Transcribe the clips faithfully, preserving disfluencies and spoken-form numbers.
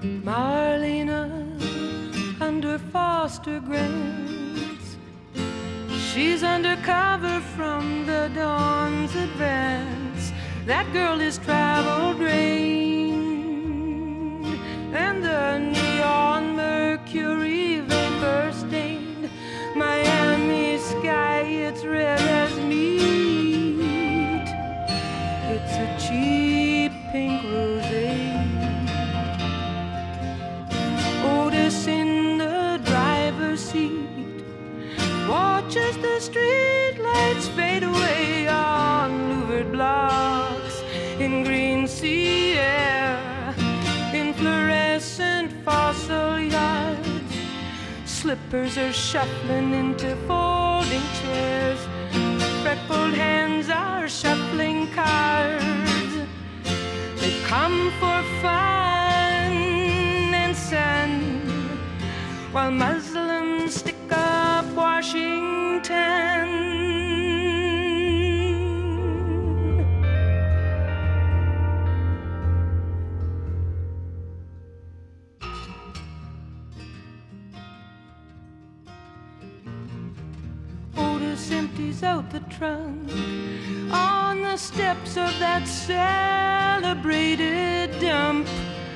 Marlena under foster grants, she's undercover from the dawn's advance. That girl is travel drained, and the neon mercury vapor stained Miami sky, it's red as meat. It's a cheap pink rosé. Otis in the driver's seat watches the street lights fade away on louvered blocks in green sea air, in fluorescent fossil yards. Slippers are shuffling into folding chairs, freckled hands are shuffling cards. They've come for fun and sun, while Muslims stick up Washington. Otis empties out the trunk on the steps of that celebrated dump,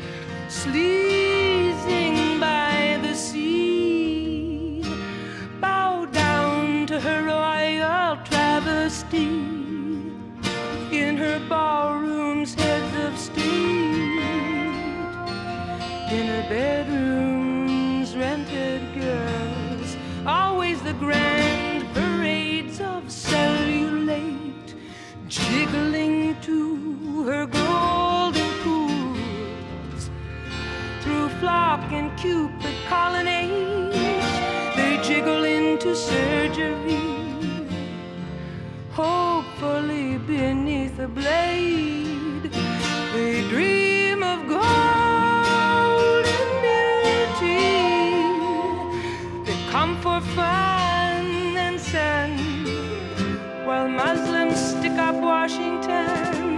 sleazing by the sea, bow down to her royal travesty, in her ballroom's heads of state, in her bedrooms rented girls, always the grand parades of cellulite, jiggling to her golden pools. Through flock and cupid colonnades, they jiggle into surgery, hopefully beneath a blade. They dream of gold and beauty. They come for fun and sun, while Muslims stick up Washington.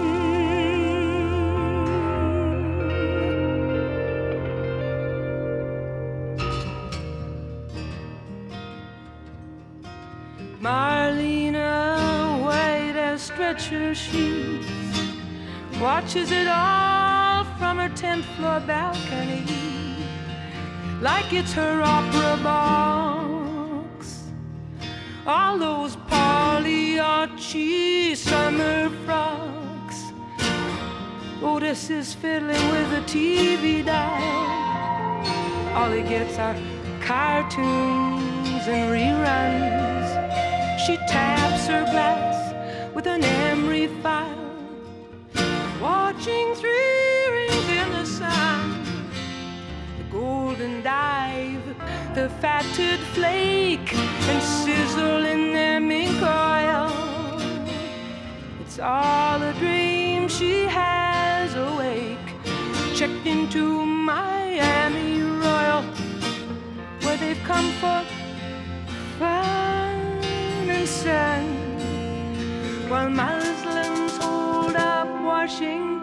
Marlena, white as stretcher sheets, watches it all from her tenth floor balcony, like it's her opera box. All those Pagliacci summer frocks. Otis is fiddling with a T V dial. All he gets are cartoons and reruns. She taps her glass with an emery file, watching three rings in the sun, the golden dive, the fatted flake, and sizzle in their mink oil. It's all a dream she has awake, checked into Miami Royal, where they've come for fun and sun, while Muslims hold up Washington.